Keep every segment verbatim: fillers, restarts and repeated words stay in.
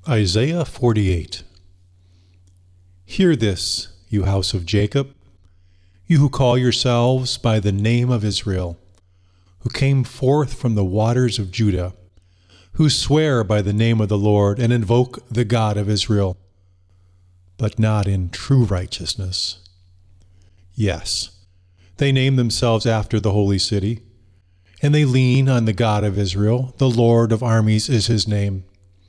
Isaiah forty-eight. Hear this, you house of Jacob, you who call yourselves by the name of Israel, who came forth from the waters of Judah, who swear by the name of the Lord and invoke the God of Israel, but not in true righteousness. Yes, they name themselves after the holy city, and they lean on the God of Israel. The Lord of armies is his name.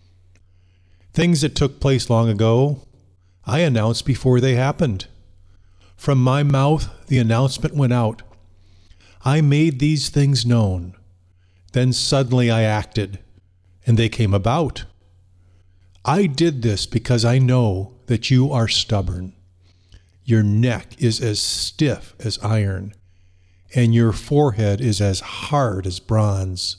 Things that took place long ago, I announced before they happened. From my mouth the announcement went out. I made these things known. Then suddenly I acted, and they came about. I did this because I know that you are stubborn. Your neck is as stiff as iron, and your forehead is as hard as bronze.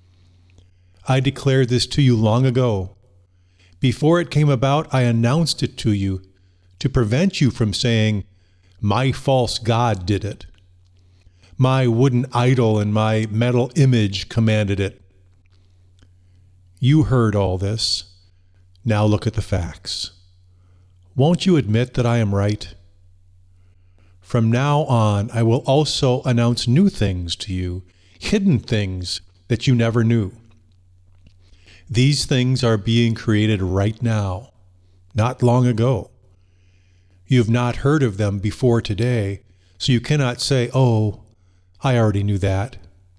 I declared this to you long ago. Before it came about, I announced it to you to prevent you from saying, "My false god did it. My wooden idol and my metal image commanded it." You heard all this. Now look at the facts. Won't you admit that I am right? From now on, I will also announce new things to you, hidden things that you never knew. These things are being created right now, not long ago. You have not heard of them before today, so you cannot say, "Oh, I already knew that."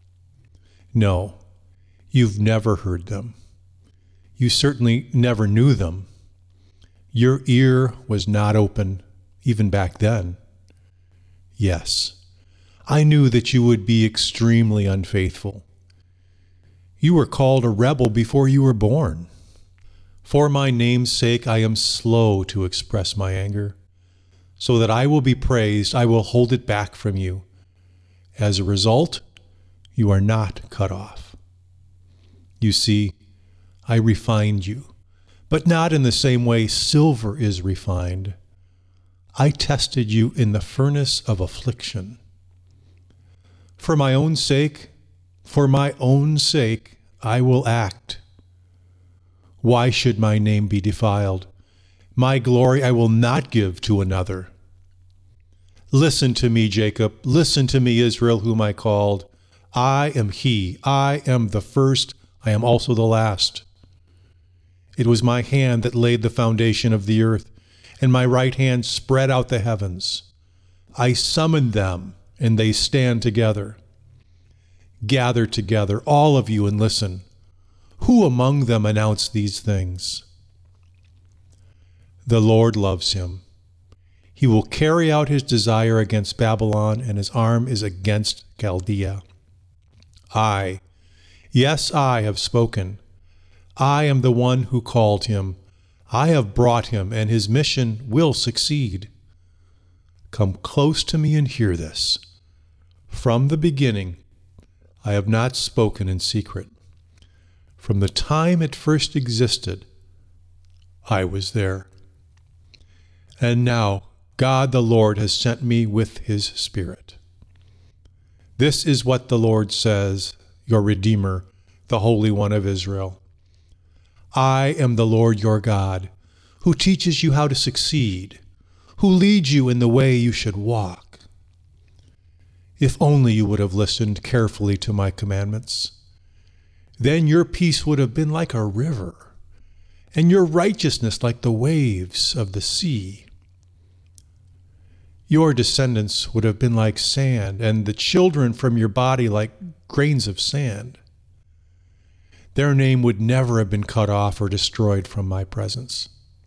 No, you've never heard them. You certainly never knew them. Your ear was not open, even back then. Yes, I knew that you would be extremely unfaithful. You were called a rebel before you were born. For my name's sake, I am slow to express my anger. So that I will be praised, I will hold it back from you. As a result, you are not cut off. You see, I refined you, but not in the same way silver is refined. I tested you in the furnace of affliction. For my own sake, for my own sake, I will act. Why should my name be defiled? My glory I will not give to another. Listen to me, Jacob. Listen to me, Israel, whom I called. I am he. I am the first. I am also the last. It was my hand that laid the foundation of the earth, and my right hand spread out the heavens. I summoned them, and they stand together. Gather together, all of you, and listen. Who among them announced these things? The Lord loves him. He will carry out his desire against Babylon, and his arm is against Chaldea. I, yes, I have spoken. I am the one who called him. I have brought him, and his mission will succeed. Come close to me and hear this. From the beginning, I have not spoken in secret. From the time it first existed, I was there. And now, God the Lord has sent me with his Spirit. This is what the Lord says, your Redeemer, the Holy One of Israel. I am the Lord your God, who teaches you how to succeed, who leads you in the way you should walk. If only you would have listened carefully to my commandments. Then your peace would have been like a river, and your righteousness like the waves of the sea. Your descendants would have been like sand, and the children from your body like grains of sand. Their name would never have been cut off or destroyed from my presence.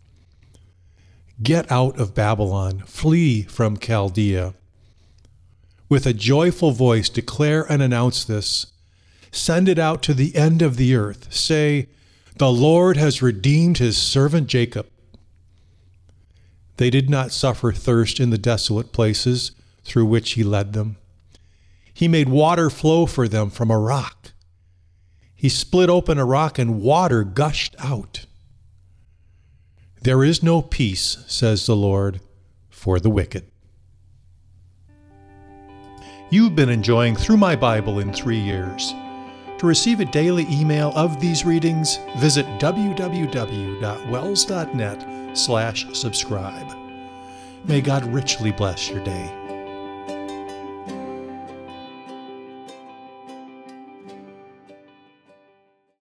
Get out of Babylon, flee from Chaldea. With a joyful voice, declare and announce this. Send it out to the end of the earth. Say, "The Lord has redeemed his servant Jacob." They did not suffer thirst in the desolate places through which he led them. He made water flow for them from a rock. He split open a rock and water gushed out. There is no peace, says the Lord, for the wicked. You've been enjoying Through My Bible in Three Years. To To receive a daily email of these readings, visit w w w dot wells dot net slash subscribe. May God richly bless your day.